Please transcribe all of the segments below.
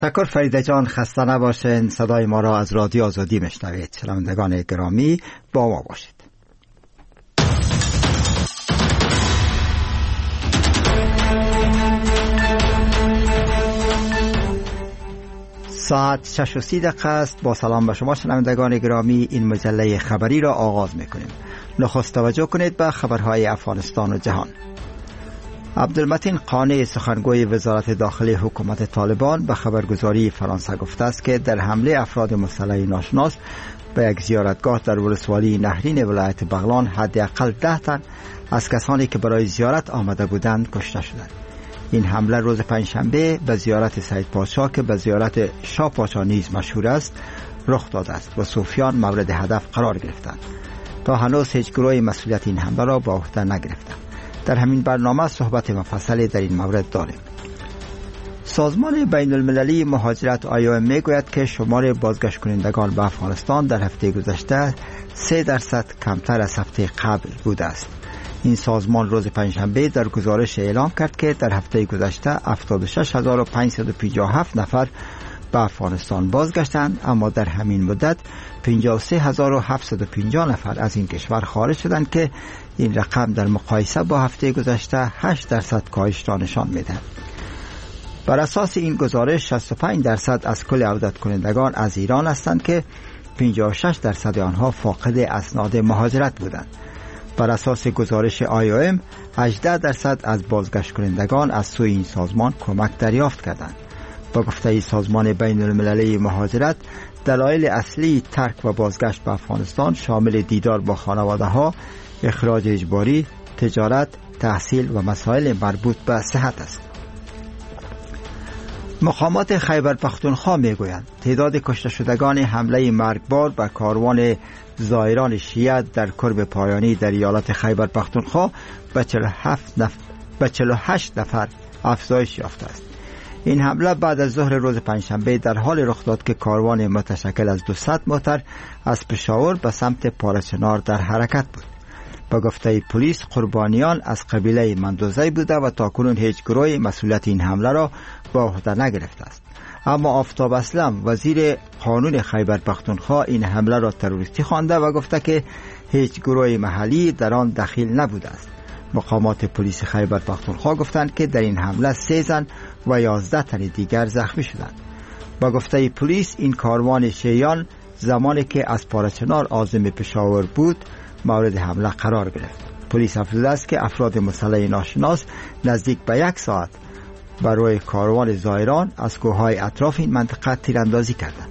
تشکر فریده جان، خسته نباشین. صدای ما را از رادیو آزادی میشنوید. شنوندگان گرامی با ما باشید. ساعت 6:30 است. با سلام به شما شنوندگان گرامی، این مجله خبری را آغاز میکنیم. نخست توجه کنید به خبرهای افغانستان و جهان. عبدالمتین قانع، سخنگوی وزارت داخلی حکومت طالبان، به خبرگزاری فرانسه گفته است که در حمله افراد مسلح ناشناس به یک زیارتگاه در ولسوالی نهرین ولایت بغلان حداقل 10 تن از کسانی که برای زیارت آمده بودند کشته شدند. این حمله روز پنجشنبه به زیارت سید پاشا که به زیارت شاه پاشا نیز مشهور است رخ داده است و صوفیان مورد هدف قرار گرفتند. تا هنوز هیچ گروهی مسئولیت این حمله را به عهده نگرفته. در همین برنامه صحبت مفصلی در این مورد داریم. سازمان بین المللی مهاجرت IOM میگوید که شمار بازگشت کنندگان به افغانستان در هفته گذشته 3% کمتر از هفته قبل بوده است. این سازمان روز پنجشنبه در گزارش اعلام کرد که در هفته گذشته 76557 نفر به افغانستان بازگشتند، اما در همین مدت 53750 نفر از این کشور خارج شدند که این رقم در مقایسه با هفته گذشته 8% کاهش را نشان می‌دهد. بر اساس این گزارش 65% از کل عودت کنندگان از ایران هستند که 56% آنها فاقد اسناد مهاجرت بودند. بر اساس گزارش IOM 18% از بازگشت کنندگان از سوی این سازمان کمک دریافت کردند. با گفته سازمان بین المللی مهاجرت، دلایل اصلی ترک و بازگشت به افغانستان شامل دیدار با خانواده ها، اخراج اجباری، تجارت، تحصیل و مسائل مربوط به صحت است. مقامات خیبر پختونخوا میگویند تعداد کشته شدگان حمله مرگبار به کاروان زائران شیعه در کرب پایانی در ایالت خیبر پختونخوا به 48 نفر افزایش یافته است. این حمله بعد از ظهر روز پنجشنبه در حال رخ داد که کاروان متشکل از 200 موتر از پشاور به سمت پارچنار در حرکت بود. با گفته پلیس، قربانیان از قبیله مندوزی بوده و تاکنون هیچ گروهی مسئولیت این حمله را به عهده نگرفته است. اما آفتاب اسلم، وزیر قانون خیبر پختونخوا، این حمله را تروریستی خوانده و گفته که هیچ گروه محلی در آن دخیل نبوده است. مقامات پلیس خیبر پختونخوا گفتند که در این حمله 3 زن و 11 تن دیگر زخمی شدند. با گفته پلیس، این کاروان شیعیان زمانی که از پارچنار عازم پشاور بود مورد حمله قرار گرفت. پلیس افزوده است که افراد مسلح ناشناس نزدیک به 1 ساعت بر روی کاروان زائران از کوههای اطراف این منطقه تیراندازی کردند.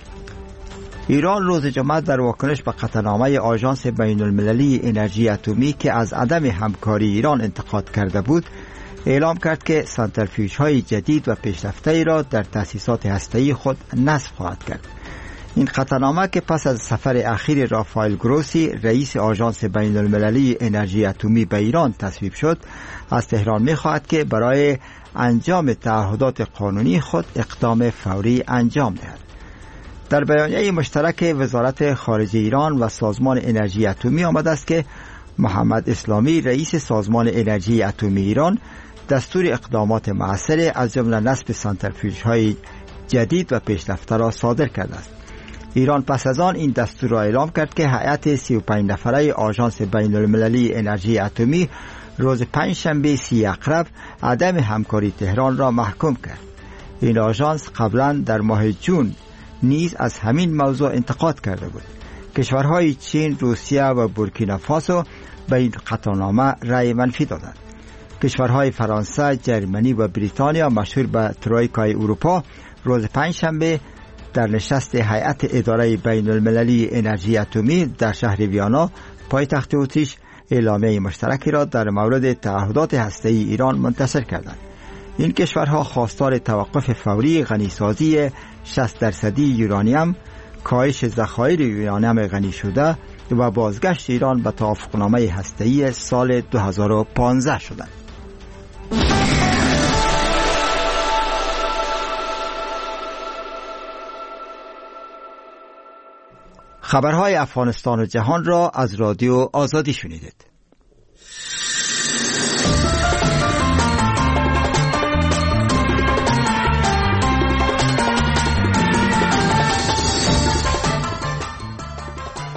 ایران روز جمعه در واکنش به قطعنامه آژانس بین المللی انرژی اتمی که از عدم همکاری ایران انتقاد کرده بود، اعلام کرد که سانتریفیوژهای جدید و پیشرفته را در تأسیسات هسته‌ای خود نصب خواهد کرد. این قطعنامه که پس از سفر اخیر رافائل گروسی رئیس آژانس بین المللی انرژی اتمی به ایران تصویب شد، از تهران می‌خواهد که برای انجام تعهدات قانونی خود اقدام فوری انجام دهد. در بیانیه مشترک وزارت خارجه ایران و سازمان انرژی اتمی آمده است که محمد اسلامی رئیس سازمان انرژی اتمی ایران دستور اقدامات مؤثر از جمله نصب سانتریفیوژهای جدید و پیشرفته را صادر کرده است. ایران پس از آن این دستور را اعلام کرد که هیئت 35 نفره آژانس بین المللی انرژی اتمی روز پنجشنبه 30 اقرب عدم همکاری تهران را محکوم کرد. این آژانس قبلا در ماه جون نیز از همین موضوع انتقاد کرده بود. کشورهای چین، روسیه و بورکینافاسو به این قطعنامه رأی منفی دادند. کشورهای فرانسه، جرمنی و بریتانیا مشهور به ترویکای اروپا روز پنجشنبه در نشست هیئت اداره بین المللی انرژی اتمی در شهر ویانا پایتخت اتریش اعلامیه مشترکی را در مورد تعهدات هسته‌ای ایران منتشر کردند. این کشورها خواستار توقف فوری غنیسازی 60% یورانیم، کاهش ذخایر یورانیم غنی شده و بازگشت ایران به توافقنامه هسته‌ای سال 2015 شدند. خبرهای افغانستان و جهان را از رادیو آزادی شنیدید.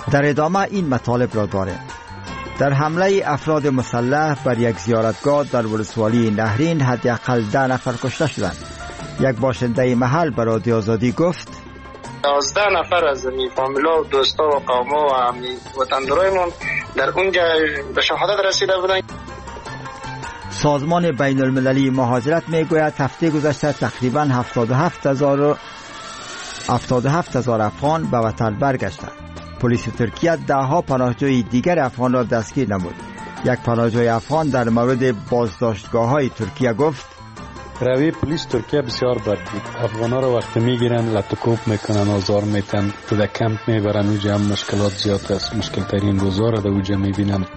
در ادامه این مطالب را داریم. در حمله افراد مسلح بر یک زیارتگاه در ولسوالی نهرین حداقل 10 نفر کشته شدند. یک باشنده محل به رادیو آزادی گفت 11 نفر از فامیلا و دوستا و قوما و وطندارایمون در اونجا به شهادت رسیده بودند. سازمان بین المللی مهاجرت میگوید هفته گذشته تقریبا 77,000 افغان به وطن برگشتند. پلیس ترکیه دهها پناهجوی دیگر افغان را دستگیر نمود. یک پناهجوی افغان در مورد بازداشتگاه‌های ترکیه گفت روی پلیس ترکیه بسیار بد بود. افغانا را وقتی میگیرن لطکوب میکنن، آزار میتن، تو در کمپ میبرن. اوجا هم مشکلات زیاد است. مشکل ترین روزا را در اوجا میبینن.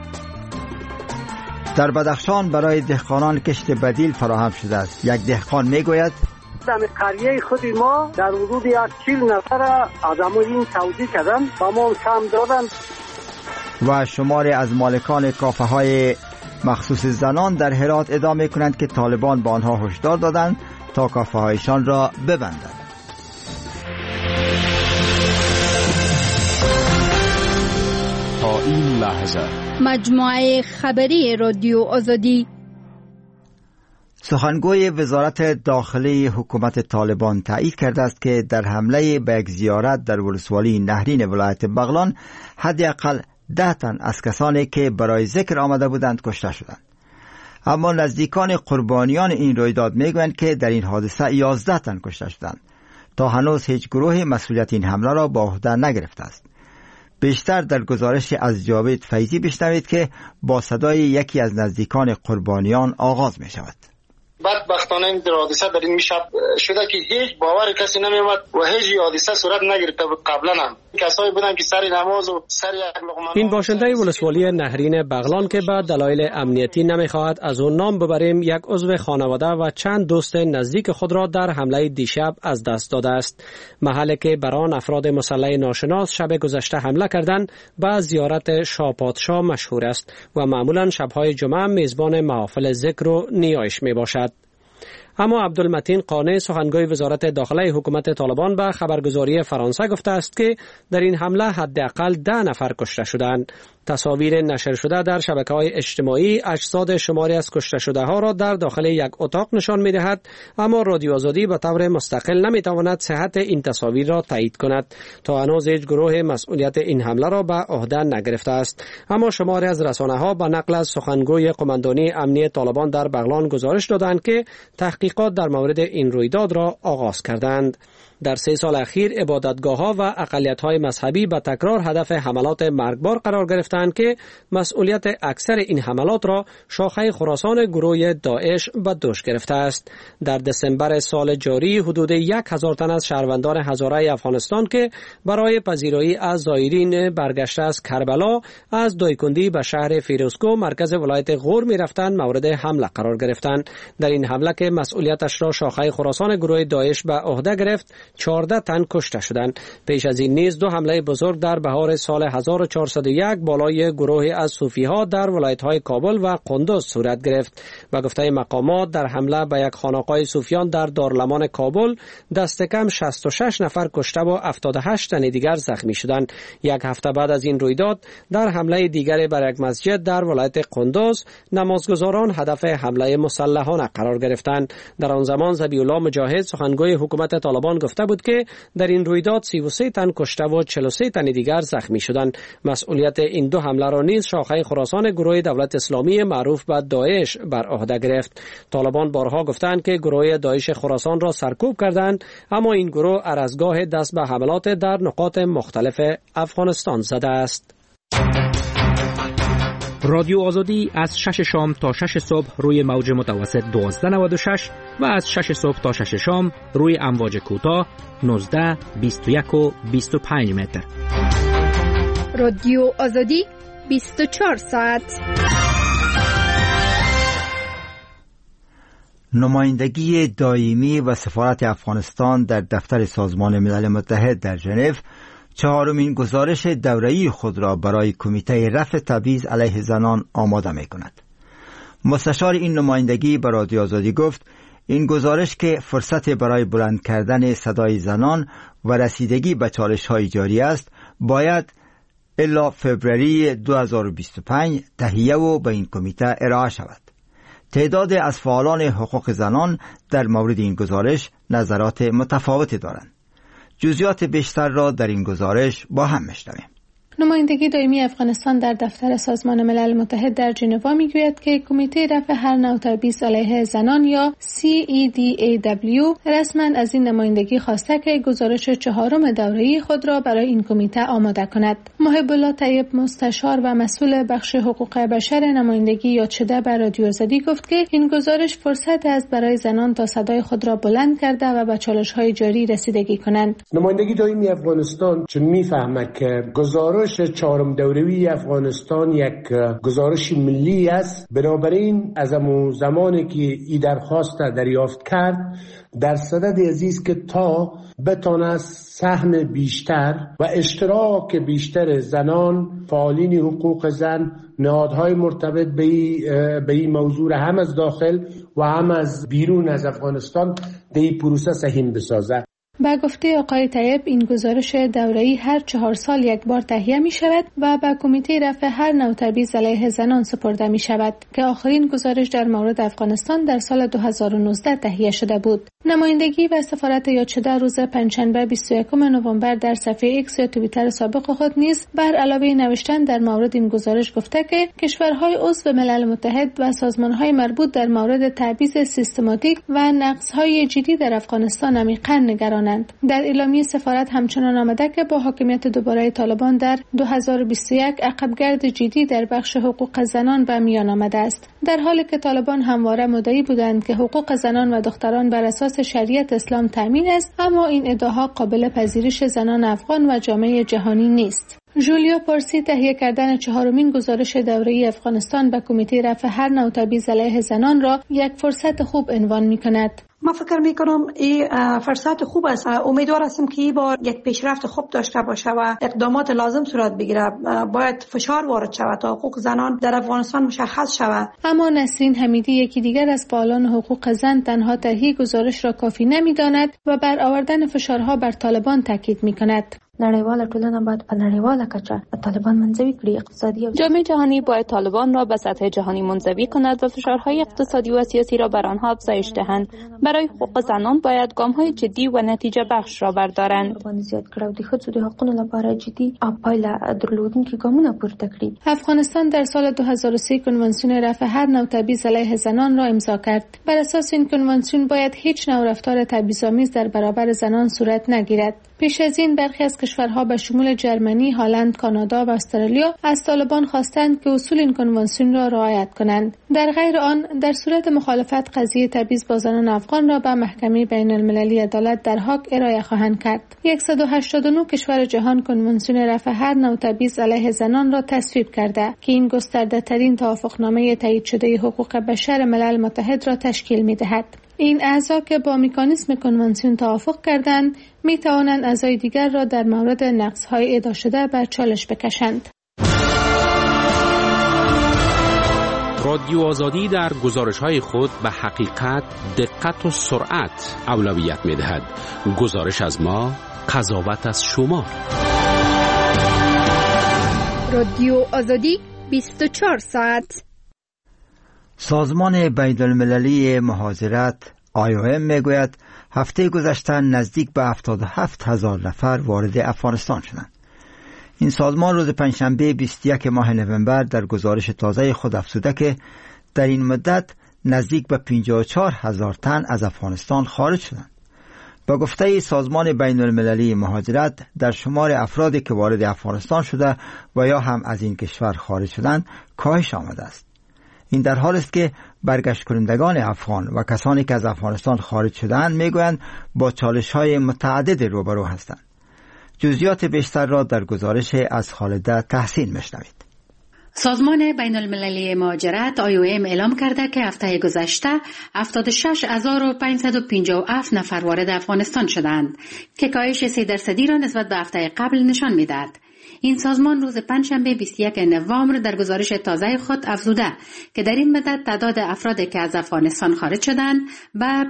در بدخشان برای دهقانان کشت بدیل فراهم شده است. یک دهقان میگوید در قریه خود ما در حدود 40 نفر آدمو این توزیع کردن و ما سهم دادن. و شماری از مالکان کافه های مخصوص زنان در هرات ادعا می‌کنند که طالبان به آنها هشدار دادند تا کافه هایشان را ببندند. تا این لحظه مجموعه خبری رادیو آزادی. سخنگوی وزارت داخلی حکومت طالبان تایید کرده است که در حمله به یک زیارت در ولسوالی نهرین ولایت بغلان حداقل 10 تن از کسانی که برای ذکر آمده بودند کشته شدند. اما نزدیکان قربانیان این رویداد میگویند که در این حادثه 11 تن کشته شدند. تا هنوز هیچ گروه مسئولیت این حمله را به عهده نگرفته است. بیشتر در گزارش از جاوید فیضی بشنوید که با صدای یکی از نزدیکان قربانیان آغاز می شود. بدبختانه این حادثه در این شب شده که هیچ باور کسی نمی‌آمد و هیچ حادثه صورت نگرفته بود. قبلا هم کسایی بودن که سر نماز و سر یک لقمه. این باشنده ولسوالی نهرین بغلان که به دلایل امنیتی نمی‌خواهد از اون نام ببریم، یک عضو خانواده و چند دوست نزدیک خود را در حمله دیشب از دست داده است. محلی که بر آن افراد مسلح ناشناس شب گذشته حمله کردند به زیارت شاه پادشاه مشهور است و معمولا شب‌های جمعه میزبان محافل ذکر و نیایش میباشد. اما عبدالمتین قانع سخنگوی وزارت داخلی حکومت طالبان به خبرگزاری فرانسه گفته است که در این حمله حداقل 10 نفر کشته شدند. تصاویر نشر شده در شبکه‌های اجتماعی اجساد شماری از کشته شده ها را در داخل یک اتاق نشان می‌دهد، اما رادیو آزادی به طور مستقل نمی‌تواند صحت این تصاویر را تایید کند. تا هنوز هیچ گروه مسئولیت این حمله را به عهده نگرفته است، اما شماری از رسانه‌ها به نقل از سخنگوی قماندانی امنیت طالبان در بغلان گزارش دادند که تحقیقات در مورد این رویداد را آغاز کردند. در 3 سال اخیر عبادتگاه‌ها و اقلیت‌های مذهبی به تکرار هدف حملات مرگبار قرار گرفتند که مسئولیت اکثر این حملات را شاخه خراسان گروه داعش به دوش گرفته است. در دسامبر سال جاری حدود 1000 تن از شهروندان هزاره افغانستان که برای پذیرایی از زائرین برگشته از کربلا از دایکندی به شهر فیروزکوه مرکز ولایت غور می‌رفتند مورد حمله قرار گرفتند. در این حمله که مسئولیتش را شاخه خراسان گروه داعش به عهده گرفت، 14 تن کشته شدند. پیش از این نیز 2 حمله بزرگ در بهار سال 1401 بالای گروه از صوفی‌ها در ولایت‌های کابل و قندوز صورت گرفت. به گفته مقامات در حمله به یک خانقاه صوفیان در دارالمان کابل دست کم 66 نفر کشته و 78 تن دیگر زخمی شدند. یک هفته بعد از این رویداد در حمله دیگر بر یک مسجد در ولایت قندوز نمازگزاران هدف حمله مسلحانه قرار گرفتند. در آن زمان ذبیح الله مجاهد سخنگوی حکومت طالبان گفته بود که در این رویداد 33 تن کشته و 43 تن دیگر زخمی شدند. مسئولیت این 2 حمله را نیز شاخه خراسان گروه دولت اسلامی معروف به داعش بر عهده گرفت. طالبان بارها گفتند که گروه داعش خراسان را سرکوب کردند، اما این گروه ارزگاه دست به حملات در نقاط مختلف افغانستان زده است. رادیو آزادی از 6 شام تا 6 صبح روی موج متوسط 1296 و از 6 صبح تا 6 شام روی امواج کوتاه 19، 21 و 25 متر. رادیو آزادی 24 ساعت. نمایندگی دائمی و سفارت افغانستان در دفتر سازمان ملل متحد در ژنو 4مین گزارش دوره‌ای خود را برای کمیته رفع تبعیض علیه زنان آماده می‌کند. مستشار این نمایندگی به رادیو آزادی گفت این گزارش که فرصت برای بلند کردن صدای زنان و رسیدگی به چالش‌های جاری است، باید الا فوریه 2025 تهیه و به این کمیته ارائه شود. تعداد از فعالان حقوق زنان در مورد این گزارش نظرات متفاوتی دارند. جزئیات بیشتر را در این گزارش با هم میشنویم. نمایندگی دائمی افغانستان در دفتر سازمان ملل متحد در ژنو میگوید که کمیته رفع هر نوع تبعیض علیه زنان یا CEDAW رسما از این نمایندگی خواسته که گزارش 4 دوره‌ای خود را برای این کمیته آماده کند. محب الله طیب، مستشار و مسئول بخش حقوق بشر نمایندگی یاد شده به رادیو آزادی گفت که این گزارش فرصت است برای زنان تا صدای خود را بلند کرده و به چالش‌های جاری رسیدگی کنند. نمایندگی دائمی افغانستان چون میفهمد که گزارش 4 دوره‌ای افغانستان یک گزارش ملی است، بنابراین از همون زمانی که این درخواست دریافت کرد در صدد عزیز که تا بتونه سهم بیشتر و اشتراک بیشتر زنان، فعالین حقوق زن، نهادهای مرتبط به این موضوع هم از داخل و هم از بیرون از افغانستان در این پروسه سهیم بسازه. با گفته آقای طیب، این گزارش دوره‌ای هر 4 سال یک بار تهیه می شود و به کمیته رفع هر نوع تبعیض علیه زنان سپرده می شود که آخرین گزارش در مورد افغانستان در سال 2019 تهیه شده بود. نمایندگی و سفارت یاد شده روز پنجشنبه 21 نوامبر در صفحه ایکس یا توییتر سابق خود نیز بر علاوه نوشتن در مورد این گزارش گفته که کشورهای عضو ملل متحد و سازمانهای مربوط در مورد تبعیض سیستماتیک و نقض‌های جدی در افغانستان عمیقاً نگرانند. در اعلامیه سفارت همچنان آمده که با حاکمیت دوباره طالبان در 2021 عقبگرد جدی در بخش حقوق زنان به میان آمده است، در حالی که طالبان همواره مدعی بودند که حقوق زنان و دختران بر اساس شریعت اسلام تامین است، اما این ادعاها قابل پذیرش زنان افغان و جامعه جهانی نیست. جولیا پارسی تهیه کردن 4مین گزارش دوره‌ای افغانستان به کمیته رفع هر نوع تبعیض علیه زنان را یک فرصت خوب عنوان می‌کند. ما فکر میکنم این فرصت خوب است. امیدوار هستم که این بار یک پیشرفت خوب داشته باشه و اقدامات لازم صورت بگیره. باید فشار وارد شود تا حقوق زنان در افغانستان مشخص شود. اما نسرین حمیدی، یکی دیگر از فعالان حقوق زن، تنها تهیه گزارش را کافی نمیداند و بر آوردن فشارها بر طالبان تاکید میکند. نړیواله ټولنه باید په نړیواله کچه طالبان منزوی کړي. اقتصادی و جامعه جهانی باید طالبان را به سطح جهانی منزوی کند و فشارهای اقتصادی و سیاسی را بر آنها افزایش دهند. برای حقوق زنان باید گام‌های جدی و نتیجه بخش را بردارند. زیاد کړو د ښځو د حقوقو لپاره جدي او پایله درلودونکي ګامونه پورته کړي. افغانستان در سال 2003 کنوانسیون رفع هر نوع تبعیض علیه زنان را امضا کرد. بر اساس این کنوانسیون باید هیچ نوع رفتار تبعیض‌آمیز در برابر زنان صورت نگیرد. پیش از این برخی از کشورها به شمول جرمنی، هلند، کانادا و استرالیا از طالبان خواستند که اصول این کنوانسیون را رعایت کنند. در غیر آن، در صورت مخالفت قضیه تبعیض با زنان افغان را به محکمه بین المللی عدالت در هاگ ارائه خواهند کرد. 189 کشور جهان کنوانسیون رفع هر نوع تبعیض علیه زنان را تصویب کرده که این گسترده ترین توافقنامه تایید شده حقوق بشر ملل متحد را تشکیل می دهد. این اعضا که با مکانیزم کنوانسیون توافق کردند می توانند اعضای دیگر را در مورد نقض‌های ادعا شده به چالش بکشند. رادیو آزادی در گزارش‌های خود به حقیقت، دقت و سرعت اولویت می‌دهد. گزارش از ما، قضاوت از شما. رادیو آزادی 24 ساعت. سازمان بین المللی مهاجرت IOM میگوید هفته گذشته نزدیک به 77,000 نفر وارد افغانستان شدند. این سازمان روز پنجشنبه 21 ماه نوامبر در گزارش تازه خود افزوده که در این مدت نزدیک به 54,000 تن از افغانستان خارج شدند. با گفته سازمان بین المللی مهاجرت، در شمار افرادی که وارد افغانستان شده و یا هم از این کشور خارج شدند کاهش آمده است. این در حال است که برگشت کنندگان افغان و کسانی که از افغانستان خارج شدند میگویند با چالش‌های متعدد روبرو هستند. جزئیات بیشتر را در گزارش از خالده تحسین میشنوید. سازمان بین المللی مهاجرت IOM اعلام کرده که هفته گذشته 76,557 نفر وارد افغانستان شدند که کاهش 3% را نسبت به هفته قبل نشان می‌دهد. این سازمان روز پنجشنبه 21 نوامبر در گزارش تازه خود افزوده که در این مدت تعداد افرادی که از افغانستان خارج شدند به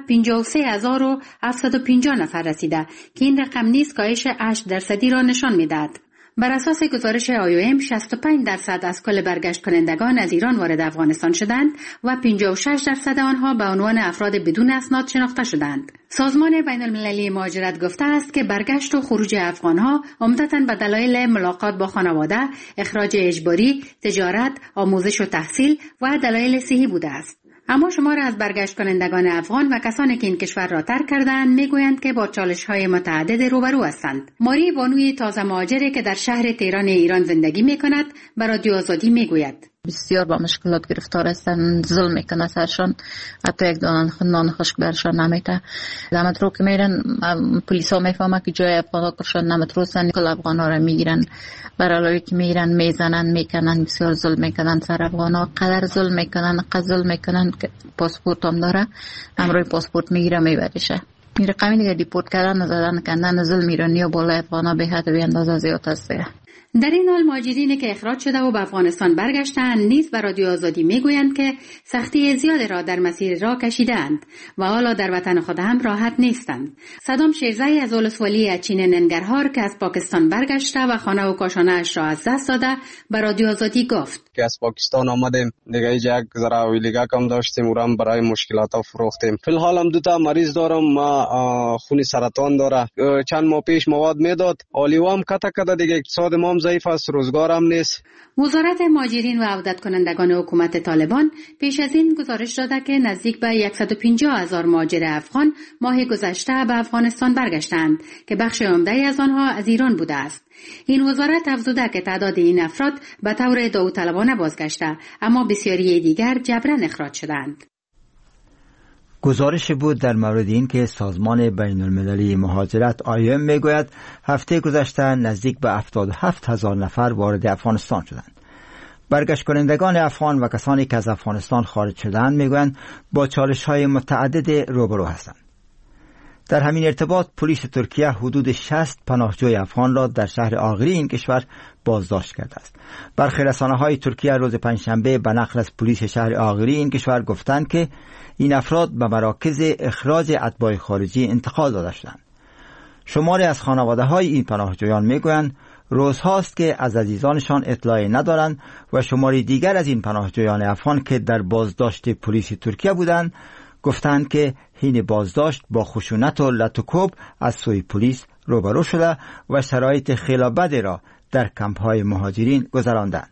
53,750 نفر رسیده که این رقم نیز کاهش 8% را نشان می‌دهد. بر اساس گزارش IOM 65% از کل برگشت کنندگان از ایران وارد افغانستان شدند و 56% آنها به عنوان افراد بدون اسناد شناخته شدند. سازمان بین المللی مهاجرت گفته است که برگشت و خروج افغانها عمدتاً به دلایل ملاقات با خانواده، اخراج اجباری، تجارت، آموزش و تحصیل و دلایل صحی بوده است. اما شمار از برگشت کنندگان افغان و کسانی که این کشور را ترک کردند میگویند که با چالش‌های متعدد روبرو هستند. ماری بانوی تازه مهاجری که در شهر تهران ایران زندگی میکند به رادیو آزادی میگوید: بسیار با مشکلات گرفتار هستند، ظلم میکنه سرشان، حتی یک دانه نان خشک برشان نمیده. در مترو که میرن پلیس ها میفهمه که جای افغان کشان نمترو هستند، کل افغان ها را میگیرن، برای که میرن میزنن میکنن، بسیار ظلم میکنن سر افغان ها، قدر ظلم میکنن که پاسپورت هم داره، امروی پاسپورت میگیره میبرشه. این رقمی دیگه دیپورت کردن زدن کندن ظلم ایرانی و بالای افغان ها به حد بی اندازه زیاد است. در این حال مهاجرینی که اخراج شده و به افغانستان برگشتند نیز به رادیو آزادی میگویند که سختی زیادی را در مسیر راه کشیدند و حالا در وطن خود هم راحت نیستند. صدام شیرزایی از ولسوالی اچین ننگرهار که از پاکستان برگشته و خانه و کاشانه اش را از دست داده به رادیو آزادی گفت که از پاکستان آمدیم، دیگه یک ذره ویلیگا کم داشتیم، اونم برای مشکلات ها فروختیم. فی الحال هم 2 مریض دارم، خون سرطان داره. چند ماه پیش مواد میداد، آلیوام کتا دیگه اقتصاد ما ضعیف است، روزگار هم نیست. وزارت مهاجرین و عودت کنندگان حکومت طالبان پیش از این گزارش داده که نزدیک به 150,000 مهاجر افغان ماه گذشته به افغانستان برگشتند که بخش عمده از آنها از ایران بوده است. این وزارت افزوده که تعداد این افراد به طور داوطلبانه بازگشته، اما بسیاری دیگر جبران اخراج شدند. گزارش بود در مورد این که سازمان بین المللی مهاجرت IOM میگوید هفته گذشته نزدیک به 77,000 نفر وارد افغانستان شدند. برگشت کنندگان افغان و کسانی که از افغانستان خارج شدند میگویند با چالش‌های متعدد روبرو هستند. در همین ارتباط پلیس ترکیه حدود 60 پناهجوی افغان را در شهر آغری این کشور بازداشت کرده است. برخی رسانه‌های ترکیه روز پنجشنبه به نقل از پلیس شهر آغری این کشور گفتند که این افراد به مراکز اخراج اتباع خارجی انتقال داده شدند. شماری از خانواده‌های این پناهجویان میگویند روزهاست که از عزیزانشان اطلاعی ندارند و شماری دیگر از این پناهجویان افغان که در بازداشت پلیس ترکیه بودند گفتند که حین بازداشت با خشونت و لط و کوب از سوی پلیس روبرو شده و شرایط خیلی بدی را در کمپ‌های مهاجرین گذراندند.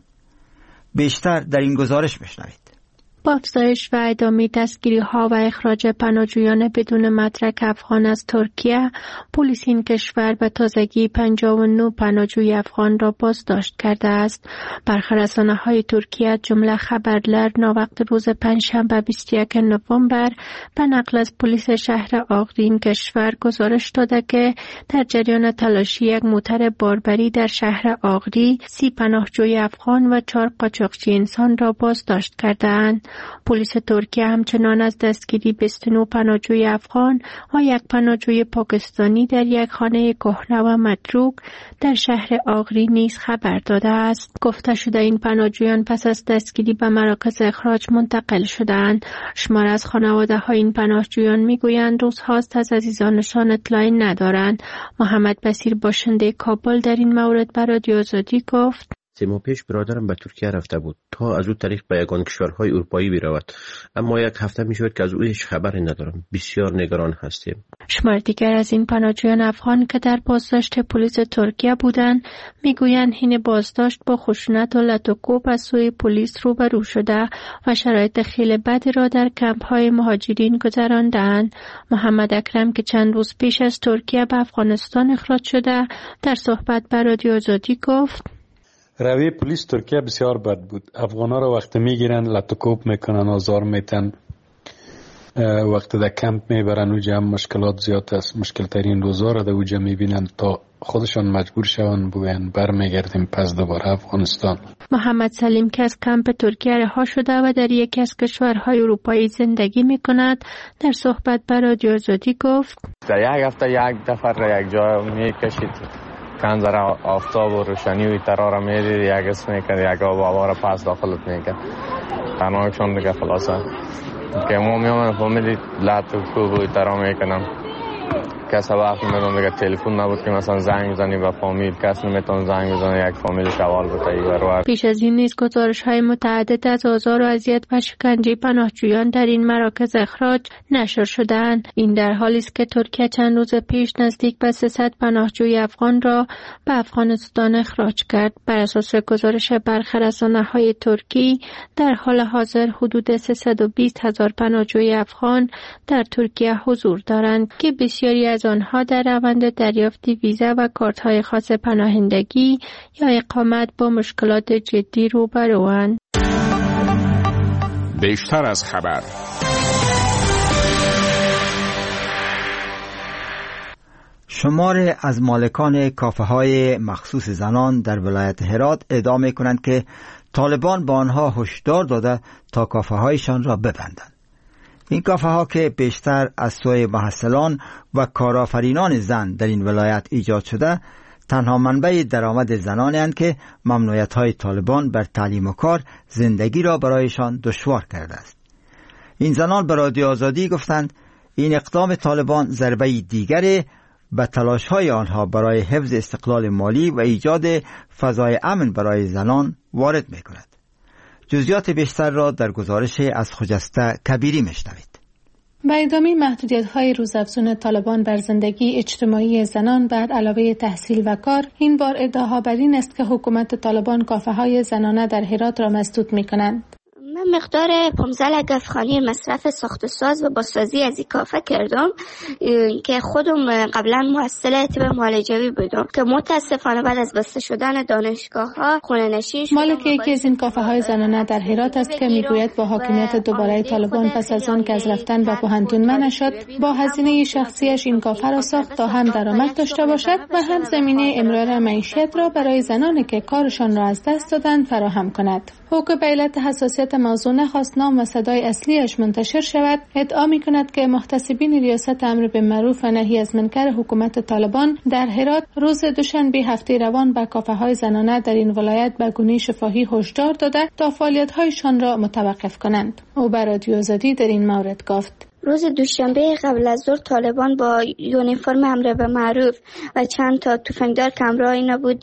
بیشتر در این گزارش میشنوید. با افزایش و ادامه دستگیری‌ها و اخراج پناهجویان بدون مدرک افغان از ترکیه، پلیس این کشور به تازگی 59 پناهجوی افغان را بازداشت کرده است. برخی رسانه‌های ترکیه جمله خبرلر ناوقت روز پنجشنبه 21 نوامبر به نقل از پلیس شهر آغری این کشور گزارش داده که در جریان تلاشی یک موتر باربری در شهر آغری 30 پناهجوی افغان و 4 قاچاقچی انسان را بازداشت کرده‌اند. پلیس ترکیه همچنان از دستگیری 29 پناهجوی افغان و 1 پناهجوی پاکستانی در یک خانه کهنه و متروک در شهر آغری نیز خبر داده است. گفته شده این پناهجویان پس از دستگیری به مراکز اخراج منتقل شدند. شمار از خانواده‌های این پناهجویان میگویند روزهاست از عزیزانشان اطلاعی ندارند. محمد بصیر باشنده کابل در این مورد به رادیو آزادی گفت: 3 ماه پیش برادرم به ترکیه رفته بود تا از او طریق به یگان کشورهای اروپایی برود، اما 1 هفته می شود که از او هیچ خبری ندارم. بسیار نگران هستیم. شمار دیگر از این پناهجویان افغان که در بازداشت پلیس ترکیه بودند میگویند حین بازداشت با خشونت و لط و کوب از سوی پلیس روبرو شده و شرایط خیلی بدی را در کمپ‌های مهاجرین گذراندند. محمد اکرم که چند روز پیش از ترکیه به افغانستان اخراج شده در صحبت با رادیو آزادی گفت: روی پلیس ترکیه بسیار بد بود. افغانا رو وقتی میگیرن لط و کوب میکنن، آزار میتن، وقتی در کمپ میبرن اوجا هم مشکلات زیاد است. مشکل ترین روزا رو در اوجا میبینن تا خودشان مجبور شون بگوین برمیگردیم پس دوباره افغانستان. محمد سلیم که از کمپ ترکیه رها شده و در یکی از کشورهای اروپایی زندگی میکند در صحبت با رادیو آزادی گفت: در 1 هفته 1 نفر را یک جا میکشید، کنزر آفتاب و روشنی و ترا را میدید، یک اسم میکرد، یک آب آبا را پس داخلت میکرد. تنهایشون دیگه خلاصه که ما میامن فهمیدید لط و کوب و ترا میکنم. کس وقت میدادم دیگه تلفن نبود که مثلا زنگ بزنی به فامیل، کس نمیتون زنگ بزنه یک فامیل شوال بتایی برور. پیش از این نیز گزارش‌های متعدد از آزار و اذیت و شکنجه پناهجویان در این مراکز اخراج نشر شده‌اند. این در حالی است که ترکیه چند روز پیش نزدیک به 300 پناهجوی افغان را به افغانستان اخراج کرد. بر اساس گزارش برخی رسانه‌های ترکی در حال حاضر حدود 320,000 پناهجوی افغان در ترکیه حضور دارند که بسیاری از آنها در روند دریافت ویزا و کارت‌های خاص پناهندگی یا اقامت با مشکلات جدی روبروند. بیشتر از خبر. شمار از مالکان کافه‌های مخصوص زنان در ولایت هرات ادعا می‌کنند که طالبان با آنها هشدار داده تا کافه‌هایشان را ببندند. این کافه‌ها که بیشتر از سوی محصلان و کارآفرینان زن در این ولایت ایجاد شده، تنها منبع درآمد زنانند که ممنوعیت‌های طالبان بر تعلیم و کار زندگی را برایشان دشوار کرده است. این زنان به رادیو آزادی گفتند این اقدام طالبان ضربه دیگری به تلاش‌های آنها برای حفظ استقلال مالی و ایجاد فضای امن برای زنان وارد می‌کند. جزئیات بیشتر را در گزارش از خجسته کبیری میشنوید. به ادامه محدودیت‌های روزافزون طالبان بر زندگی اجتماعی زنان بر علاوه تحصیل و کار، این بار ادعاها بر این است که حکومت طالبان کافه‌های زنانه در هرات را مسدود می‌کنند. من مقدار 15 لک افغانی مصرف ساخت و ساز و بازسازی از این کافه کردم که خودم قبلا محصل طب معالجوی بودم که متاسفانه بعد از بسته شدن دانشگاه‌ها خونه نشین شدم. مالک یکی از این کافه‌های زنانه در هرات است که میگوید با حاکمیت دوباره طالبان پس از آن که از رفتن به پوهنتون منع شد، با هزینه شخصیش این کافه را ساخت تا هم درآمد داشته باشد و هم زمینه امرار معیشت را برای زنانی که کارشان را از دست دادند فراهم کند. او که به علت حساسیت موضوع نخواست نام و صدای اصلیش منتشر شود، ادعا می کند که محتسبین ریاست امر بالمعروف و نهی از منکر حکومت طالبان در هرات روز دوشنبه هفته روان به کافه‌های زنانه در این ولایت به گونه شفاهی هشدار داده تا فعالیت‌هایشان را متوقف کنند. او به رادیو آزادی در این مورد گفت: روز دوشنبه قبل از ظهر طالبان با یونیفرم امر به معروف و چند تا تفنگدار که همراه اینا بود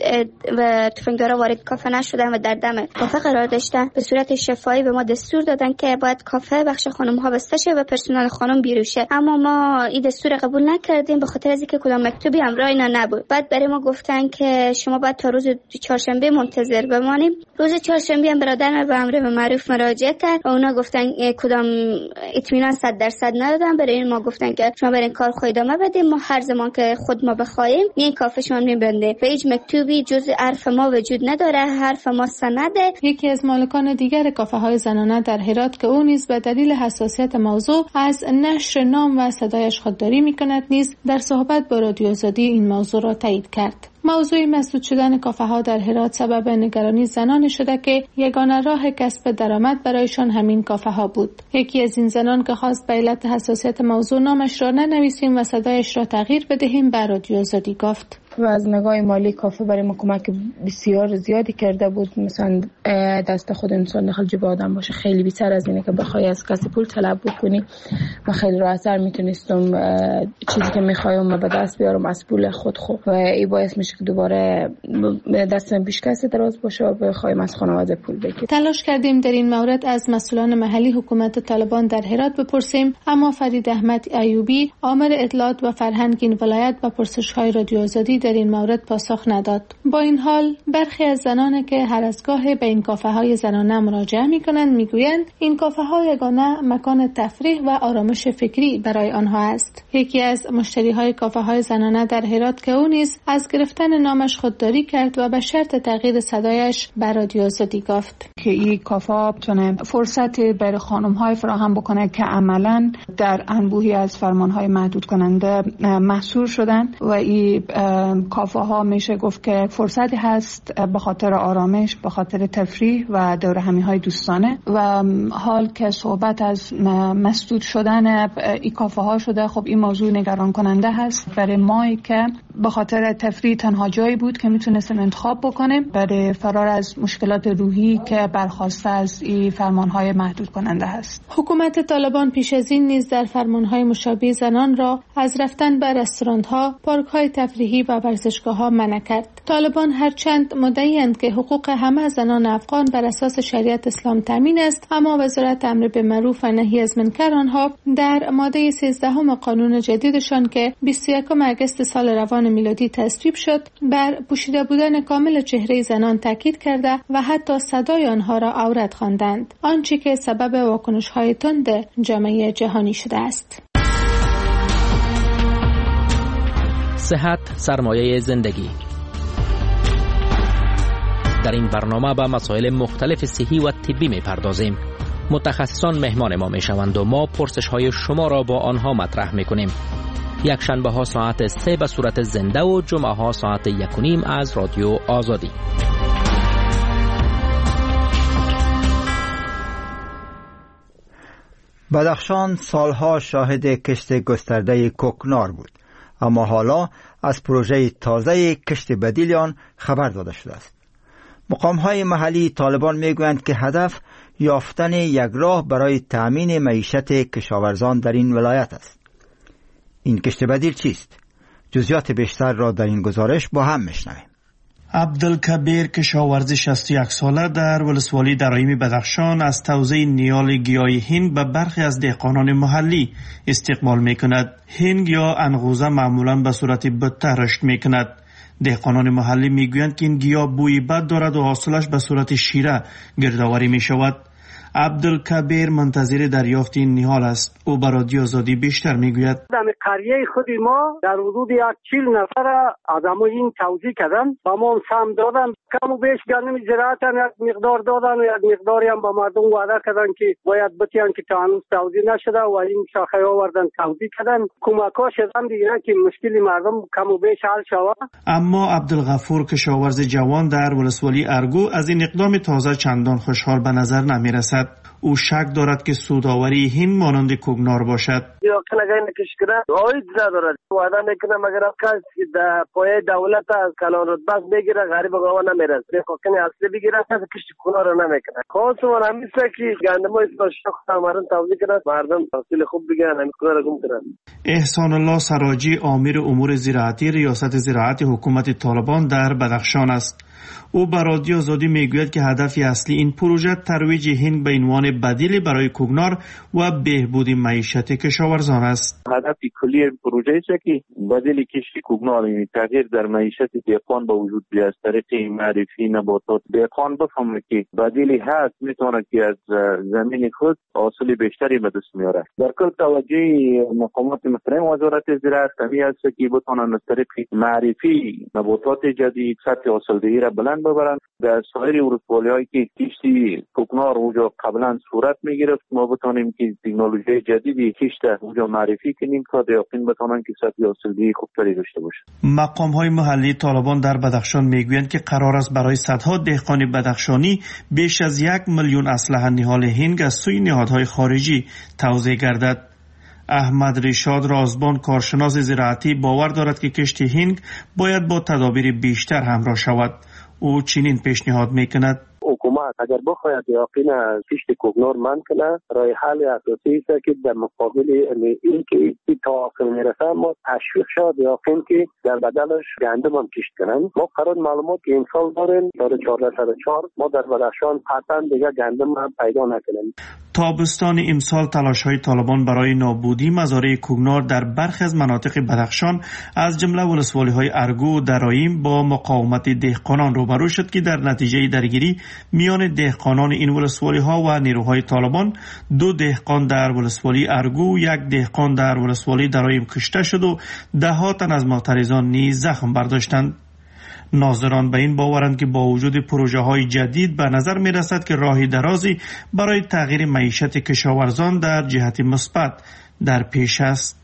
و تفنگدارا وارد کافه نشدن و در دم کافه قرار داشتن، به صورت شفاهی به ما دستور دادن که باید کافه بخش خانم ها بسته شه و پرسنل خانم بیرون شه، اما ما این دستور قبول نکردیم به خاطر از اینکه کدام مکتوبی همراه اینا نبود. بعد برای ما گفتن که شما باید تا روز چهارشنبه منتظر بمانیم. روز چهارشنبه هم برادرم به امر به معروف مراجعه کرد و اونا گفتن کدام اطمینان 100% ندادن. برای این ما گفتن که شما برای این کار خود ادامه بدیم، ما هر زمان که خود ما بخوایم این کافه شما میبنده و هیچ مکتوبی جز حرف ما وجود نداره، حرف ما سنده. یکی از مالکان دیگر کافه های زنانه در هرات که او نیز به دلیل حساسیت موضوع از نشر نام و صدایش خودداری میکند نیز در صحبت با رادیو آزادی این موضوع را تایید کرد. موضوع مسدود شدن کافه ها در هرات سبب نگرانی زنان شده که یگانه راه کسب درآمد برایشان همین کافه ها بود. یکی از این زنان که خواست به علت حساسیت موضوع نامش را ننویسیم و صدایش را تغییر بدهیم به رادیو آزادی گفت: و از نگاه مالی کافه برای ما کمک بسیار زیادی کرده بود. مثلا دست خود انسان داخل جیب آدم باشه خیلی بیشتر از اینه که بخوای از کسی پول طلب بکنی. من خیلی راحت‌تر میتونستم چیزی که میخوایم به دست بیارم از پول خود و این باعث میشه که دوباره دستم پیش کسی دراز باشه و بخوایم از خانواده پول بگیریم. تلاش کردیم در این مورد از مسئولان محلی حکومت طالبان در هرات بپرسیم، اما فرید احمد ایوبی عامل اطلاعات و فرهنگ این ولایت با پرسش‌های رادیو آزادی در این مورد پاسخ نداد. با این حال برخی از زنان که هر از گاه به این کافه‌های زنانه مراجعه می‌کنند میگویند این کافه‌ها یگانه مکان تفریح و آرامش فکری برای آنها است. یکی از مشتری‌های کافه‌های زنانه در هرات که او نیز از گرفتن نامش خودداری کرد و به شرط تغییر صدایش به رادیو آزادی گفت که این کافه بتونه فرصت برای خانم‌های فراهم بکنه که عملاً در انبوهی از فرمان‌های محدود کننده محصور شدن و این کافه ها میشه گفت که فرصتی هست به خاطر آرامش، به خاطر تفریح و دور همی های دوستانه. و حال که صحبت از مسدود شدن این کافه ها شده، خب این موضوع نگران کننده هست برای ما که به خاطر تفریح تنها جایی بود که میتونستیم انتخاب بکنیم برای فرار از مشکلات روحی که برخواسته از این فرمانهای محدود کننده هست. حکومت طالبان پیش از این نیز در فرمانهای مشابه زنان را از رفتن به رستوران‌ها، پارک‌های تفریحی و ورزشگاه‌ها منع کرد. طالبان هرچند مدعی‌اند که حقوق همه زنان افغان بر اساس شریعت اسلام تامین است، اما وزارت امر بالمعروف و نهی از منکر آنها در ماده 13 قانون جدیدشان که 21 اگست سال روان میلادی تصویب شد، بر پوشیده بودن کامل چهره زنان تاکید کرده و حتی صدای آنها را عورت خواندند، آنچه که سبب واکنش‌های تند جامعه جهانی شده است. صحت سرمایه زندگی. در این برنامه به مسائل مختلف صحی و طبی می‌پردازیم. متخصصان مهمان ما میشوند و ما پرسش‌های شما را با آنها مطرح می‌کنیم. یک شنبه ها ساعت 3 به صورت زنده و جمعه ها ساعت 1:30 از رادیو آزادی. بدخشان سالها شاهد کشت گسترده کوکنار بود، اما حالا از پروژه تازه کشت بدیل آن خبر داده شده است. مقام‌های محلی طالبان میگویند که هدف یافتن یک راه برای تأمین معیشت کشاورزان در این ولایت است. این کشت بدیل چیست؟ جزئیات بیشتر را در این گزارش با هم میشنویم. عبدالکبیر کشاورز 61 ساله در ولسوالی درایم بدخشان از توزیع نیال گیاه هنگ به برخی از دهقانان محلی استقبال میکند. هنگ یا انغوزه معمولا به صورت بته رشد میکند. دهقانان محلی میگویند که این گیاه بوی بد دارد و حاصلش به صورت شیره گردآوری میشود. عبدالکبیر منتظر دریافت این نهال است. او به رادیو آزادی بیشتر میگوید. در قریه خود ما در حدود 40 نفر آدمو این توزیع کردن و ما سهم دادن، کم و بیش گندم زراعت هم یک مقدار دادن و یک مقداری هم به مردم وعده کردن که باید بتیان که تا هنوز توزیع نشده و این شاخه آوردن توزیع کردن. کمک‌ها شدن دیگه که مشکل مردم کم و بیش حل شود. اما عبدالغفور کشاورز جوان در ولسوالی ارگو از این اقدام تازه چندان خوشحال به نظر نمیرسد. او شک دارد که سوداوری هند مانند کوکنار باشد. یا کلاگای نکش کنه آید ندارد. وعده میکنه مگر کسی در پای دولت از کلان رتبه بگیره غریب گاوا نمیرسه. کوکنی اصلی بگیره از کشت کوکنار نمیکنه. خاص من همیشه که گندمای شاخ مردم توزیع کنه، مردم حاصل خوب بگیرن، همین کار گم کنن. احسان الله سراجی امیر امور زراعتی ریاست زراعت حکومت طالبان در بدخشان است. او به رادیو آزادی میگوید که هدف اصلی این پروژه ترویج هنگ به عنوان بدیلی برای کوکنار و بهبود معیشت کشاورزان است. هدف کلی پروژه است که بدیل کشت کوکنار، تغییر در معیشت دهقان به وجود بیاید از طریق معرفی نباتات. دهقان بفهمه که بدیلی هست، میتونه که از زمین خود حاصل بیشتری به دست میاره. در کل توجه مقامات محترم وزارت زراعت همی است که بتونن از طریق معرفی نباتات جدید سطح حاصلدهی را بلند ببرن. در سایر ولسوالی‌هایی که کشت کوکنار اونجا قبلا صورت میگرفت، ما بتونیم که تکنولوژی جدیدی کشت اونجا معرفی کنیم تا یقین بتونن که سطح حاصلدهی خوبتری داشته باشه. مقام‌های محلی طالبان در بدخشان میگویند که قرار است برای صدها دهقان بدخشانی بیش از 1 میلیون اسلحه نهال هنگ از سوی نهادهای خارجی توزیع گردد. احمد رشاد رازبان کارشناس زراعتی باور دارد که کشت هنگ باید با تدابیر بیشتر همراه شود. او چنین پیشنهاد میکند. حکومت اگر بخواید یقینا کشت کوکنار من کنه، راه حل اساسی است که در مقابل این که توافق میرسه ما تشویق شد یقین که در بدلش گندم هم کشت کنن. ما قرار معلومات که امسال داریم تا 1404 ما در بدخشان قطعا دیگه گندم هم پیدا نکنیم. تابستان امسال تلاش‌های طالبان برای نابودی مزارع کوکنار در برخی از مناطق بدخشان از جمله ولسوالی‌های ارگو و درایم با مقاومت دهقانان روبرو شد که در نتیجه درگیری میان دهقانان این ولسوالی‌ها و نیروهای طالبان 2 دهقان در ولسوالی ارگو و 1 دهقان در ولسوالی درایم کشته شد و ده‌ها تن از معترضان نیز زخم برداشتند. ناظران به این باورند که با وجود پروژه‌های جدید به نظر می‌رسد که راهی درازی برای تغییر معیشت کشاورزان در جهت مثبت در پیش است.